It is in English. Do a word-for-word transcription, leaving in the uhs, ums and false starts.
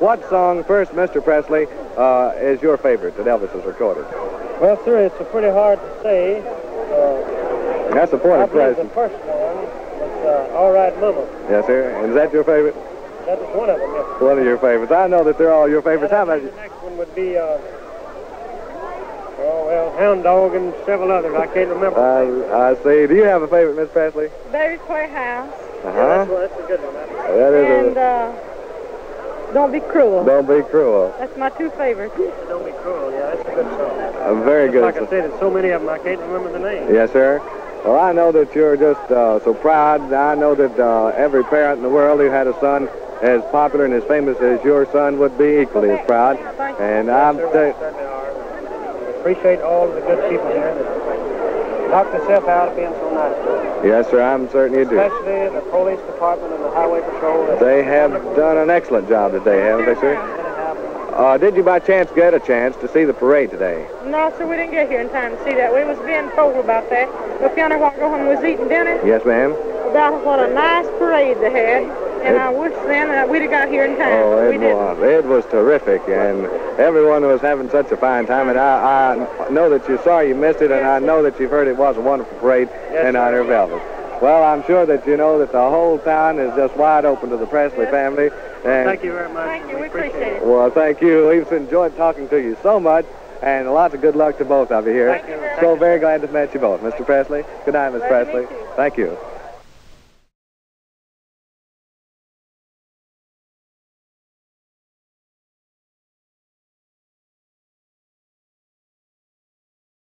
what song, first, Mister Presley, uh, is your favorite that Elvis has recorded? Well, sir, it's pretty hard to say. Uh, That's the point I of believe present. the first one was uh, All Right Mama. Yes, sir. And is that your favorite? That was one of them, yes. One of your favorites. I know that they're all your favorites. How about The you? next one would be, uh, oh, well, Hound Dog and several others. I can't remember. Uh, I see. Do you have a favorite, Miss Presley? Baby's Playhouse. Uh-huh. Yeah, that's, one, that's a good one. That's That is And a... uh, Don't Be Cruel. Don't Be Cruel. That's my two favorites. Don't Be Cruel. Yeah, that's a good song. A very Just good. like I said, there's so many of them, I can't remember the name. Yes, sir. Well, I know that you're just uh, so proud. I know that uh, every parent in the world who had a son as popular and as famous as your son would be equally as proud. And I'm... Yes, sir, we certainly are. We appreciate all the good people here that knocked themselves out of being so nice to us. Yes, sir, I'm certain you do. Especially the police department and the highway patrol. They have done an excellent job today, haven't they, sir? Uh, did you by chance get a chance to see the parade today? No, sir, we didn't get here in time to see that. We was being told about that. But Fiona walked home was eating dinner Yes, ma'am. about what a nice parade they had. And It- I wish then that we'd have got here in time. Oh, but we it didn't. was. It was terrific, and everyone was having such a fine time. And I, I know that you're sorry you missed it, and I know that you've heard it was a wonderful parade in honor of Elvis. Well, I'm sure that you know that the whole town is just wide open to the Presley Yes. family. And Thank you very much. Thank you. We appreciate it. well, thank you. We've enjoyed talking to you so much, and lots of good luck to both of you here. Thank you very So much. very glad to have met you both. Mister Presley, good night, Miss Glad to Presley. meet you. Thank you.